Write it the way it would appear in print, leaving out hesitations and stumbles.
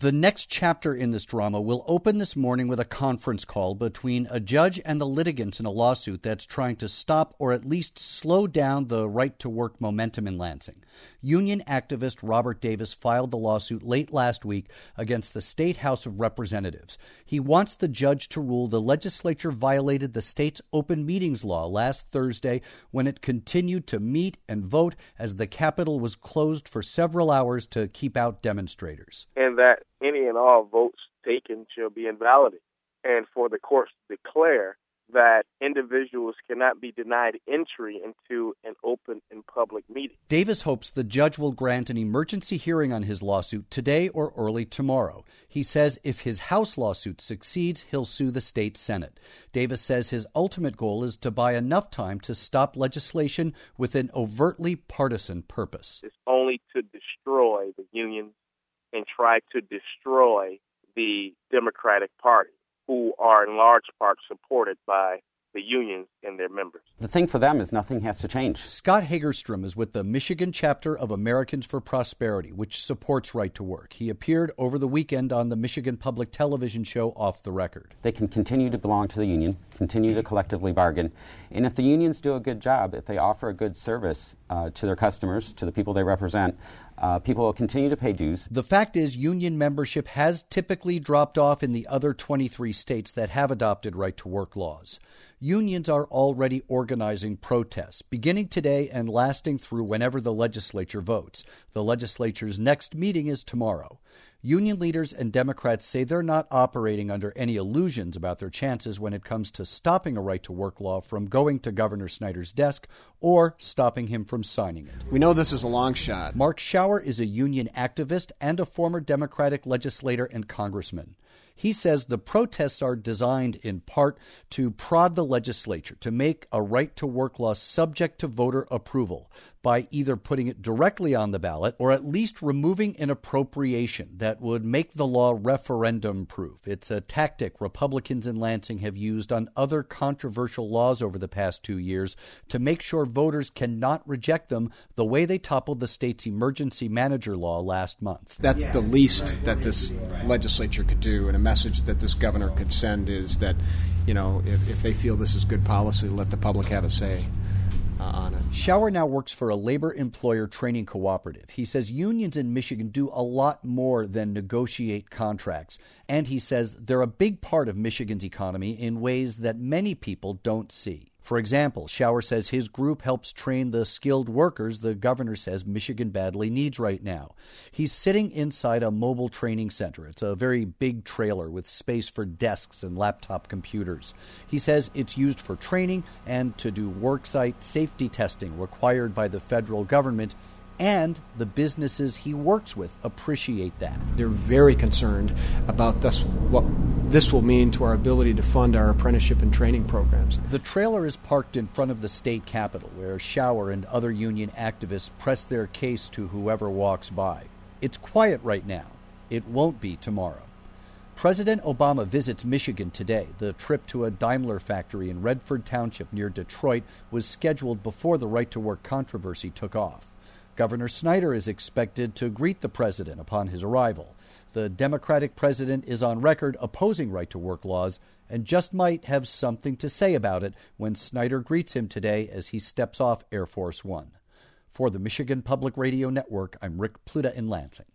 The next chapter in this drama will open this morning with a conference call between a judge and the litigants in a lawsuit that's trying to stop or at least slow down the right-to-work momentum in Lansing. Union activist Robert Davis filed the lawsuit late last week against the State House of Representatives. He wants the judge to rule the legislature violated the state's open meetings law last Thursday when it continued to meet and vote as the Capitol was closed for several hours to keep out demonstrators. And that any and all votes taken shall be invalidated, and for the courts to declare that individuals cannot be denied entry into an open and public meeting. Davis hopes the judge will grant an emergency hearing on his lawsuit today or early tomorrow. He says if his House lawsuit succeeds, he'll sue the state Senate. Davis says his ultimate goal is to buy enough time to stop legislation with an overtly partisan purpose. It's only to destroy the union and try to destroy the Democratic Party, who are in large part supported by the unions and their members. The thing for them is nothing has to change. Scott Hagerstrom is with the Michigan chapter of Americans for Prosperity, which supports right to work. He appeared over the weekend on the Michigan Public Television show Off the Record. They can continue to belong to the union, continue to collectively bargain, and if the unions do a good job, if they offer a good service to their customers, to the people they represent, people will continue to pay dues. The fact is, union membership has typically dropped off in the other 23 states that have adopted right-to-work laws. Unions are already organizing protests, beginning today and lasting through whenever the legislature votes. The legislature's next meeting is tomorrow. Union leaders and Democrats say they're not operating under any illusions about their chances when it comes to stopping a right-to-work law from going to Governor Snyder's desk or stopping him from signing it. We know this is a long shot. Mark Schauer is a union activist and a former Democratic legislator and congressman. He says the protests are designed in part to prod the legislature to make a right-to-work law subject to voter approval by either putting it directly on the ballot or at least removing an appropriation that would make the law referendum-proof. It's a tactic Republicans in Lansing have used on other controversial laws over the past 2 years to make sure voters cannot reject them the way they toppled the state's emergency manager law last month. That's the least that this legislature could do, and a message that this governor could send is that, you know, if they feel this is good policy, let the public have a say on it. Schauer now works for a labor employer training cooperative. He says unions in Michigan do a lot more than negotiate contracts, and he says they're a big part of Michigan's economy in ways that many people don't see. For example, Schauer says his group helps train the skilled workers the governor says Michigan badly needs right now. He's sitting inside a mobile training center. It's a very big trailer with space for desks and laptop computers. He says it's used for training and to do worksite safety testing required by the federal government, and the businesses he works with appreciate that. They're very concerned about what this will mean to our ability to fund our apprenticeship and training programs. The trailer is parked in front of the state capitol, where Schauer and other union activists press their case to whoever walks by. It's quiet right now. It won't be tomorrow. President Obama visits Michigan today. The trip to a Daimler factory in Redford Township near Detroit was scheduled before the right-to-work controversy took off. Governor Snyder is expected to greet the president upon his arrival. The Democratic president is on record opposing right-to-work laws and just might have something to say about it when Snyder greets him today as he steps off Air Force One. For the Michigan Public Radio Network, I'm Rick Pluta in Lansing.